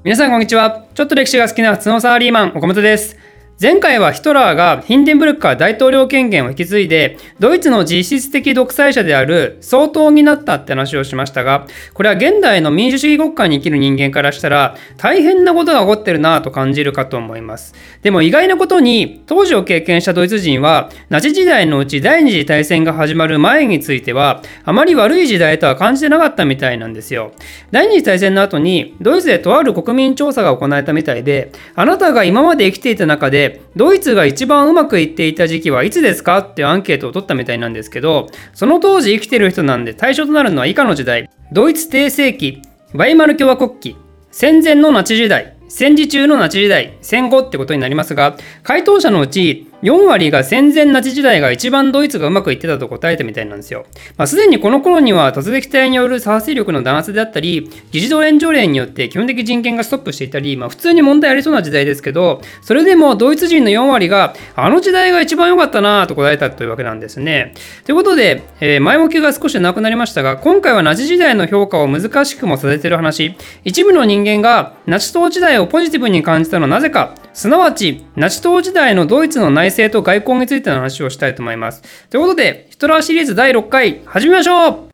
皆さんこんにちは。ちょっと歴史が好きな普通のサラリーマン岡本です。前回はヒトラーがヒンデンブルクから大統領権限を引き継いでドイツの実質的独裁者である総統になったって話をしましたが、これは現代の民主主義国家に生きる人間からしたら大変なことが起こってるなぁと感じるかと思います。でも意外なことに当時を経験したドイツ人はナチ時代のうち第二次大戦が始まる前についてはあまり悪い時代とは感じてなかったみたいなんですよ。第二次大戦の後にドイツでとある国民調査が行われたみたいで、あなたが今まで生きていた中でドイツが一番うまくいっていた時期はいつですかっていうアンケートを取ったみたいなんですけど、その当時生きている人なんで対象となるのは以下の時代：ドイツ帝政期、ワイマル共和国期、戦前のナチ時代、戦時中のナチ時代、戦後ってことになりますが、回答者のうち4割が戦前ナチ時代が一番ドイツがうまくいってたと答えたみたいなんですよ。すでにこの頃には突撃隊による左派勢力の弾圧であったり、議事堂援助令によって基本的人権がストップしていたり、普通に問題ありそうな時代ですけど、それでもドイツ人の4割があの時代が一番良かったなと答えたというわけなんですね。ということで、前置きが少しなくなりましたが、今回はナチ時代の評価を難しくもさせている話、一部の人間がナチ党時代をポジティブに感じたのはなぜか、すなわちナチ党時代のドイツの内政と外交についての話をしたいと思います。ということで、ヒトラーシリーズ第6回始めましょう。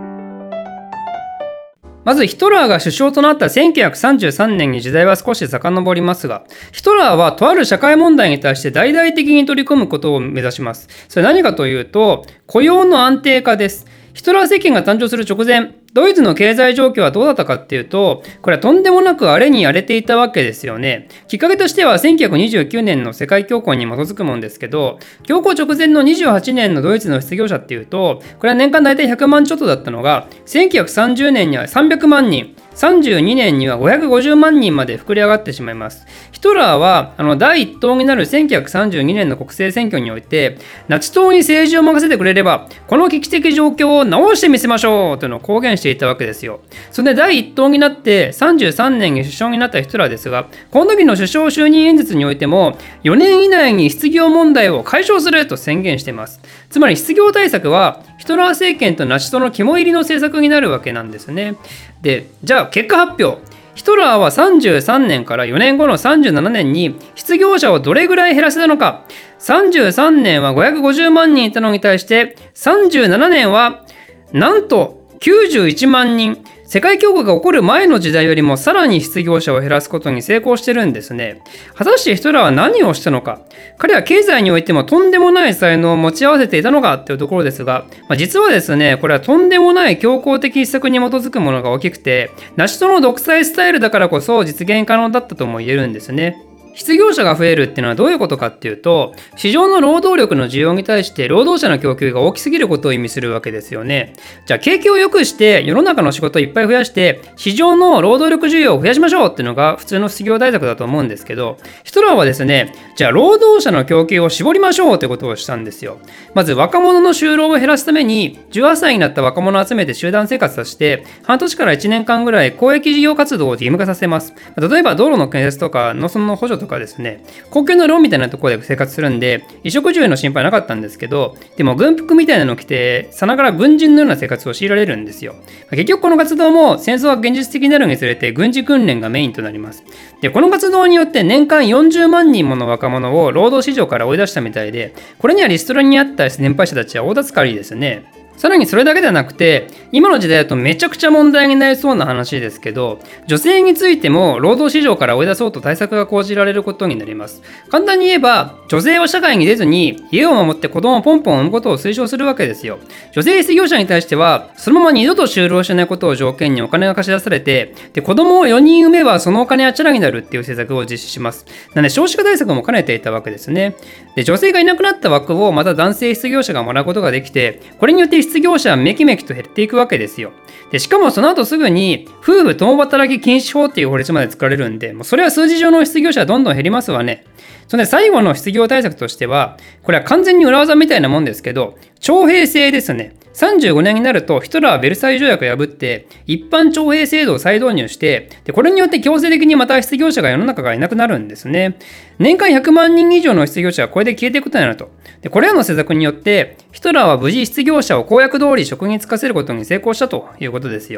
まずヒトラーが首相となった1933年に時代は少し遡りますが、ヒトラーはとある社会問題に対して大々的に取り組むことを目指します。それ何かというと、雇用の安定化です。ヒトラー政権が誕生する直前、ドイツの経済状況はどうだったかっていうと、これはとんでもなく荒れに荒れていたわけですよね。きっかけとしては1929年の世界恐慌に基づくもんですけど、恐慌直前の28年のドイツの失業者っていうと、これは年間大体100万ちょっとだったのが、1930年には300万人、32年には550万人まで膨れ上がってしまいます。ヒトラーは第一党になる1932年の国政選挙において、ナチ党に政治を任せてくれればこの危機的状況を直してみせましょうというのを公言していたわけですよ。それで第一党になって33年に首相になったヒトラーですが、この時の首相就任演説においても4年以内に失業問題を解消すると宣言しています。つまり失業対策はヒトラー政権とナチ党の肝入りの政策になるわけなんですね。で、じゃあ結果発表。ヒトラーは33年から4年後の37年に失業者をどれぐらい減らせたのか。33年は550万人いたのに対して37年はなんと91万人。世界恐慌が起こる前の時代よりもさらに失業者を減らすことに成功してるんですね。果たしてヒトラーは何をしたのか。彼は経済においてもとんでもない才能を持ち合わせていたのかというところですが、実はですね、これはとんでもない強硬的施策に基づくものが大きくて、ナチ党の独裁スタイルだからこそ実現可能だったとも言えるんですね。失業者が増えるっていうのはどういうことかっていうと、市場の労働力の需要に対して労働者の供給が大きすぎることを意味するわけですよね。じゃあ景気を良くして世の中の仕事をいっぱい増やして市場の労働力需要を増やしましょうっていうのが普通の失業対策だと思うんですけど、ヒトラーはですね、じゃあ労働者の供給を絞りましょうということをしたんですよ。まず若者の就労を減らすために18歳になった若者を集めて集団生活させて半年から1年間ぐらい公益事業活動を義務化させます。例えば道路の建設とか農村の補助とかですね、公共のローンみたいなところで生活するんで衣食住への心配なかったんですけど、でも軍服みたいなのを着てさながら軍人のような生活を強いられるんですよ。結局この活動も戦争が現実的になるにつれて軍事訓練がメインとなります。で、この活動によって年間40万人もの若者を労働市場から追い出したみたいで、これにはリストラにあった年配者たちは大助かりですね。さらにそれだけではなくて、今の時代だとめちゃくちゃ問題になりそうな話ですけど、女性についても労働市場から追い出そうと対策が講じられることになります。簡単に言えば、女性は社会に出ずに家を守って子供をポンポン産むことを推奨するわけですよ。女性失業者に対しては、そのまま二度と就労しないことを条件にお金が貸し出されて、で子供を4人産めばそのお金はチャラになるっていう政策を実施します。なので少子化対策も兼ねていたわけですね。で、女性がいなくなった枠をまた男性失業者がもらうことができて、これによって失業者はめきめきと減っていくわけですよ。で、しかもその後すぐに夫婦共働き禁止法っていう法律まで作られるんで、もうそれは数字上の失業者はどんどん減りますわね。それで最後の失業対策としては、これは完全に裏技みたいなもんですけど、徴兵制ですね。35年になるとヒトラーはベルサイユ条約を破って一般徴兵制度を再導入して、でこれによって強制的にまた失業者が世の中がいなくなるんですね。年間100万人以上の失業者がこれで消えていくことになると。でこれらの施策によってヒトラーは無事失業者を公約通り職に就かせることに成功したということですよ。ち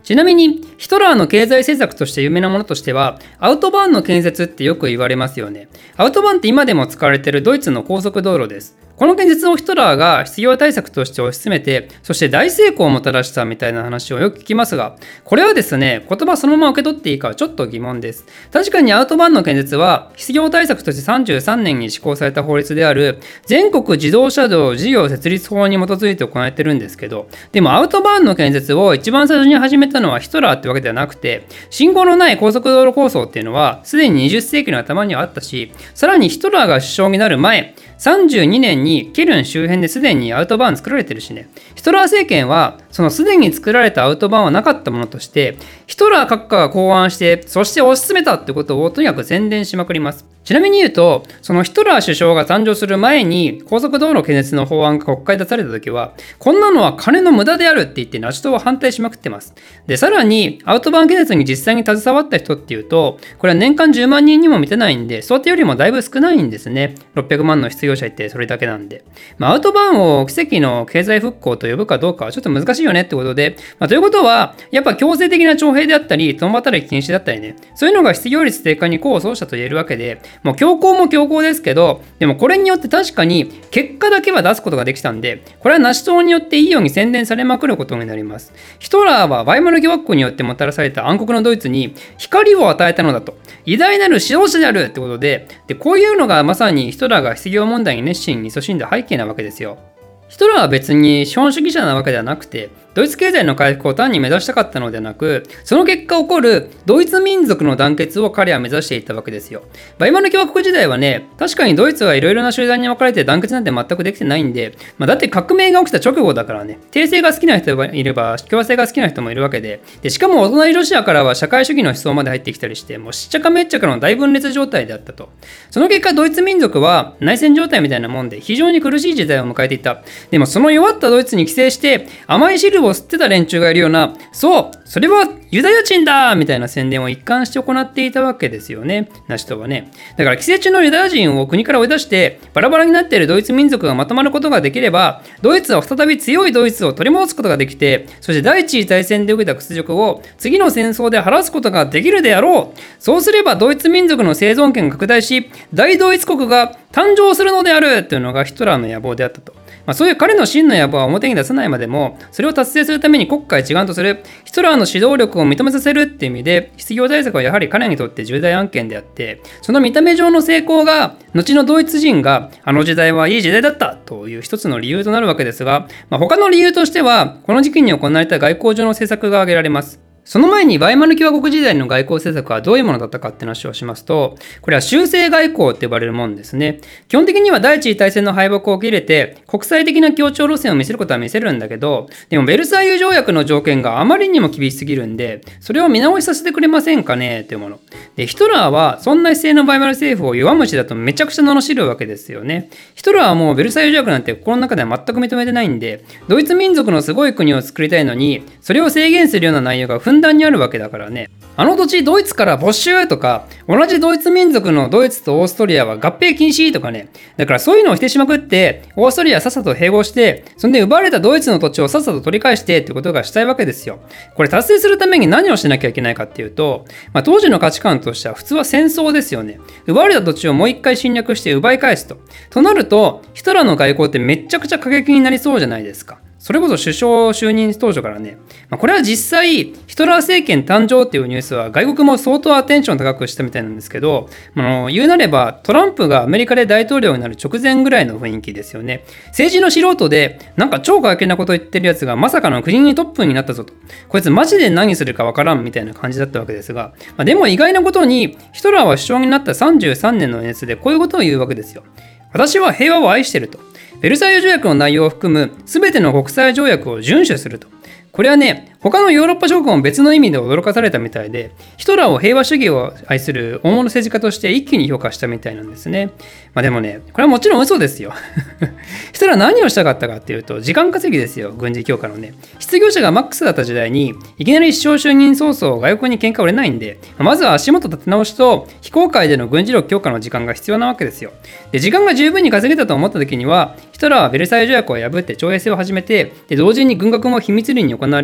ちなみにヒトラーの経済政策として有名なものとしてはアウトバーンの建設ってよく言われますよね。アウトバーンって今でも使われているドイツの高速道路です。この建設をヒトラーが失業対策として推し進めて、そして大成功をもたらしたみたいな話をよく聞きますが、これはですね、言葉そのまま受け取っていいかはちょっと疑問です。確かにアウトバーンの建設は失業対策として33年に施行された法律である全国自動車道事業設立法に基づいて行われてるんですけど、でもアウトバーンの建設を一番最初に始めたのはヒトラーってわけではなくて、信号のない高速道路構想っていうのはすでに20世紀の頭にはあったし、さらにヒトラーが首相になる前、32年にケルン周辺ですでにアウトバーン作られてるしね。ヒトラー政権はそのすでに作られたアウトバーンはなかったものとしてヒトラー閣下が考案してそして推し進めたってことをとにかく宣伝しまくります。ちなみに言うと、そのヒトラー首相が誕生する前に高速道路建設の法案が国会で出された時は、こんなのは金の無駄であるって言ってナチ党は反対しまくってます。で、さらにアウトバーン建設に実際に携わった人っていうと、これは年間10万人にも満たないんで、想定よりもだいぶ少ないんですね。600万の失業者いてそれだけなんで。アウトバーンを奇跡の経済復興と呼ぶかどうかはちょっと難しいよねってことで、ということは、やっぱ強制的な徴兵であったり、共働き禁止だったりね、そういうのが失業率低下に功を奏したと言えるわけで、もう強行も強行ですけど、でもこれによって確かに結果だけは出すことができたんで、これはナチ党によっていいように宣伝されまくることになります。ヒトラーはワイマル共和国によってもたらされた暗黒のドイツに光を与えたのだと。偉大なる指導者であるってことで、こういうのがまさにヒトラーが失業問題に熱心に勤しんだ背景なわけですよ。ヒトラーは別に資本主義者なわけではなくて、ドイツ経済の回復を単に目指したかったのではなく、その結果起こるドイツ民族の団結を彼は目指していたわけですよ。ワイマル共和国時代はね、確かにドイツはいろいろな集団に分かれて団結なんて全くできてないんで、だって革命が起きた直後だからね、帝政が好きな人がいれば共和制が好きな人もいるわけで、しかもお隣ロシアからは社会主義の思想まで入ってきたりして、もうしっちゃかめっちゃかの大分裂状態であったと。その結果ドイツ民族は内戦状態みたいなもんで非常に苦しい時代を迎えていた。でもその弱ったドイツに寄生して甘い汁を吸ってた連中がいるような、そうそれはユダヤ人だみたいな宣伝を一貫して行っていたわけですよね、ナチ党はね。だから寄生虫のユダヤ人を国から追い出してバラバラになっているドイツ民族がまとまることができれば、ドイツは再び強いドイツを取り戻すことができて、そして第一次大戦で受けた屈辱を次の戦争で晴らすことができるであろう。そうすればドイツ民族の生存権が拡大し、大ドイツ国が誕生するのであるというのがヒトラーの野望であったと。そういう彼の真の野望は表に出さないまでも、それを達成するために国家一丸とするヒトラーの指導力を認めさせるっていう意味で、失業対策はやはり彼にとって重大案件であって、その見た目上の成功が後のドイツ人があの時代はいい時代だったという一つの理由となるわけですが、他の理由としてはこの時期に行われた外交上の政策が挙げられます。その前にワイマル共和国時代の外交政策はどういうものだったかって話をしますと、これは修正外交って呼ばれるものですね。基本的には第一次大戦の敗北を受け入れて国際的な協調路線を見せることは見せるんだけど、でもベルサイユ条約の条件があまりにも厳しすぎるんで、それを見直しさせてくれませんかねというもので、ヒトラーはそんな姿勢のワイマル政府を弱虫だとめちゃくちゃ罵るわけですよね。ヒトラーはもうベルサイユ条約なんて心の中では全く認めてないんで、ドイツ民族のすごい国を作りたいのにそれを制限するような内容がふんだんにあるわけだからね。あの土地ドイツから没収とか、同じドイツ民族のドイツとオーストリアは合併禁止とかね。だからそういうのを否定しまくって、オーストリアさっさと併合して、そんで奪われたドイツの土地をさっさと取り返してってことがしたいわけですよ。これ達成するために何をしなきゃいけないかっていうと、当時の価値観としては普通は戦争ですよね。奪われた土地をもう一回侵略して奪い返すと。となると、ヒトラーの外交ってめっちゃくちゃ過激になりそうじゃないですか。それこそ首相就任当初からね、これは実際ヒトラー政権誕生っていうニュースは外国も相当アテンション高くしたみたいなんですけど、言うなればトランプがアメリカで大統領になる直前ぐらいの雰囲気ですよね。政治の素人でなんか超過激なこと言ってるやつがまさかの国にトップになったぞと、こいつマジで何するかわからんみたいな感じだったわけですが、でも意外なことにヒトラーは首相になった33年の演説でこういうことを言うわけですよ。私は平和を愛していると。ベルサイユ条約の内容を含む全ての国際条約を遵守すると。これはね、他のヨーロッパ諸国も別の意味で驚かされたみたいで、ヒトラーを平和主義を愛する大物政治家として一気に評価したみたいなんですね。でもね、これはもちろん嘘ですよ。ヒトラー何をしたかったかっていうと、時間稼ぎですよ、軍事強化のね。失業者がマックスだった時代に、いきなり首相就任早々外国に喧嘩売れないんで、まずは足元立て直しと非公開での軍事力強化の時間が必要なわけですよ。で、時間が十分に稼げたと思った時には、ヒトラーはベルサイユ条約を破って徴兵制を始めて、で同時に軍拡も秘密裏に行われていて、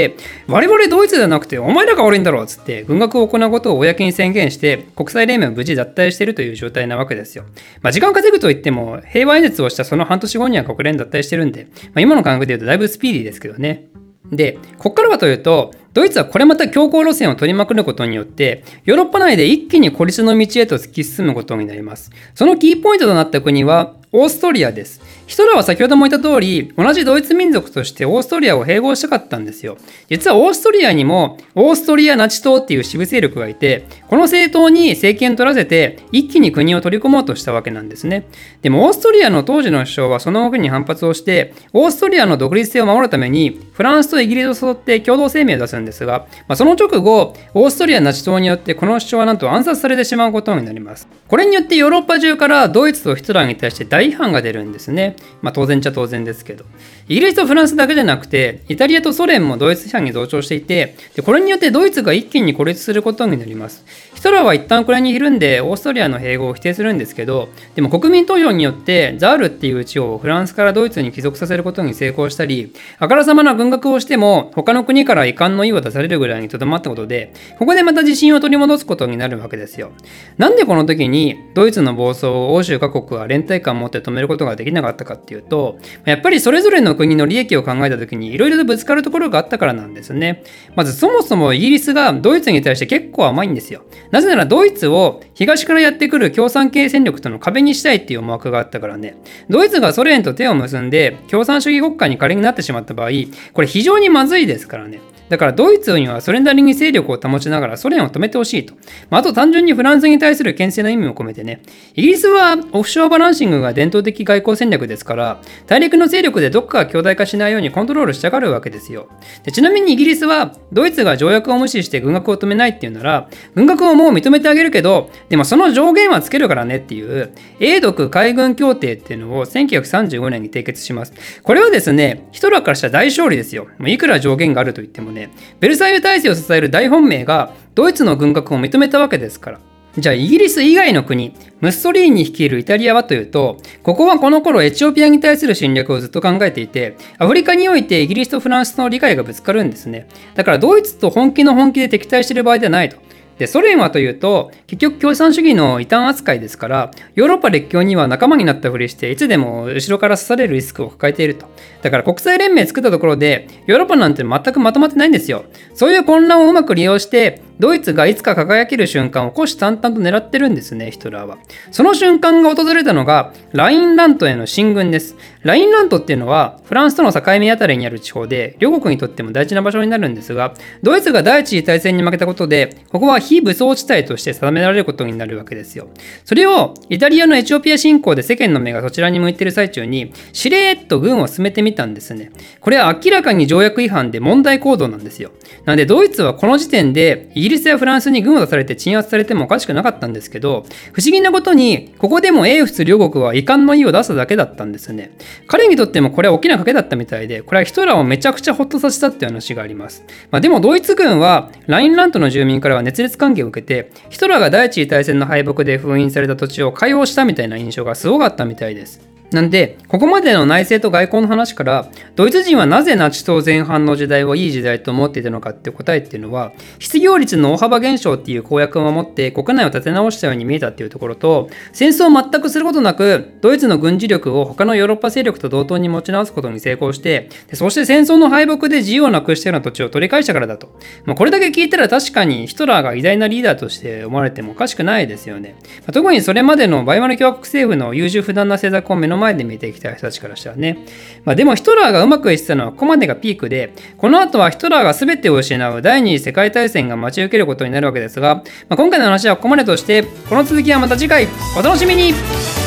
で、我々ドイツではなくてお前らが悪いんだろうっつって軍拡を行うことを公に宣言して国際連盟を無事脱退しているという状態なわけですよ。時間稼ぐといっても平和演説をしたその半年後には国連脱退してるんで、今の感覚で言うとだいぶスピーディーですけどね。で、ここからはというと、ドイツはこれまた強硬路線を取りまくることによって、ヨーロッパ内で一気に孤立の道へと突き進むことになります。そのキーポイントとなった国は、オーストリアです。ヒトラーは先ほども言った通り、同じドイツ民族としてオーストリアを併合したかったんですよ。実はオーストリアにもオーストリアナチ党っていう支部勢力がいて、この政党に政権を取らせて一気に国を取り込もうとしたわけなんですね。でもオーストリアの当時の首相はその動きに反発をして、オーストリアの独立性を守るためにフランスとイギリスを誘って共同声明を出すんですが、その直後、オーストリアナチ党によってこの首相はなんと暗殺されてしまうことになります。これによってヨーロッパ中からドイツとヒトラーに対して大批判が出るんですね。当然っちゃ当然ですけど。イギリスとフランスだけじゃなくて、イタリアとソ連もドイツ批判に同調していて、これによってドイツが一気に孤立することになります。ヒトラーは一旦これにひるんでオーストリアの併合を否定するんですけど、でも国民投票によってザールっていう地をフランスからドイツに帰属させることに成功したり、あからさまな軍拡をしても他の国から遺憾の意を出されるぐらいにとどまったことで、ここでまた自信を取り戻すことになるわけですよ。なんでこの時にドイツの暴走を欧州各国は連帯感を持って止めることができなかったかっていうと、やっぱりそれぞれの国の利益を考えた時にいろいろとぶつかるところがあったからなんですね。まずそもそもイギリスがドイツに対して結構甘いんですよ。なぜならドイツを東からやってくる共産系戦力との壁にしたいっていう思惑があったからね。ドイツがソ連と手を結んで共産主義国家に仮になってしまった場合、これ非常にまずいですからね。だからドイツにはそれなりに勢力を保ちながらソ連を止めてほしいと。あと単純にフランスに対する牽制の意味も込めてね。イギリスはオフショアバランシングが伝統的外交戦略ですから、大陸の勢力でどっかが強大化しないようにコントロールしたがるわけですよ。で、ちなみにイギリスはドイツが条約を無視して軍拡を止めないっていうなら、軍拡をもう認めてあげるけど、でもその上限はつけるからねっていう英独海軍協定っていうのを1935年に締結します。これはですね、ヒトラーからしたら大勝利ですよ。いくら上限があると言ってもね、ベルサイユ体制を支える大本命がドイツの軍拡を認めたわけですから。じゃあイギリス以外の国、ムッソリーニ率いるイタリアはというと、ここはこの頃エチオピアに対する侵略をずっと考えていて、アフリカにおいてイギリスとフランスの理解がぶつかるんですね。だからドイツと本気で敵対している場合ではないと。で、ソ連はというと、結局共産主義の異端扱いですから、ヨーロッパ列強には仲間になったふりして、いつでも後ろから刺されるリスクを抱えていると。だから国際連盟作ったところで、ヨーロッパなんて全くまとまってないんですよ。そういう混乱をうまく利用して、ドイツがいつか輝ける瞬間を虎視眈々と狙ってるんですね、ヒトラーは。その瞬間が訪れたのが、ラインラントへの進軍です。ラインラントっていうのは、フランスとの境目あたりにある地方で、両国にとっても大事な場所になるんですが、ドイツが第一次大戦に負けたことで、ここは非武装地帯として定められることになるわけですよ。それを、イタリアのエチオピア侵攻で世間の目がそちらに向いている最中に、しれーっと軍を進めてみたんですね。これは明らかに条約違反で問題行動なんですよ。なので、ドイツはこの時点で、イギリスやフランスに軍を出されて鎮圧されてもおかしくなかったんですけど、不思議なことに、ここでも英仏両国は遺憾の意を出すだけだったんですね。彼にとってもこれは大きな賭けだったみたいで、これはヒトラーをめちゃくちゃホッとさせたっていう話があります。でもドイツ軍はラインラントの住民からは熱烈歓迎を受けて、ヒトラーが第一次大戦の敗北で封印された土地を解放したみたいな印象がすごかったみたいです。なんで、ここまでの内政と外交の話から、ドイツ人はなぜナチ党前半の時代をいい時代と思っていたのかっていう答えっていうのは、失業率の大幅減少っていう公約を守って国内を立て直したように見えたっていうところと、戦争を全くすることなく、ドイツの軍事力を他のヨーロッパ勢力と同等に持ち直すことに成功して、そして戦争の敗北で自由をなくしたような土地を取り返したからだと。これだけ聞いたら確かにヒトラーが偉大なリーダーとして思われてもおかしくないですよね。特にそれまでのバイマル共和国政府の優柔不断な政策を目の前で見てきた人たちからしたらね。でもヒトラーがうまくいってたのはここまでがピークで、この後はヒトラーが全てを失う第二次世界大戦が待ち受けることになるわけですが、今回の話はここまでとして、この続きはまた次回お楽しみに。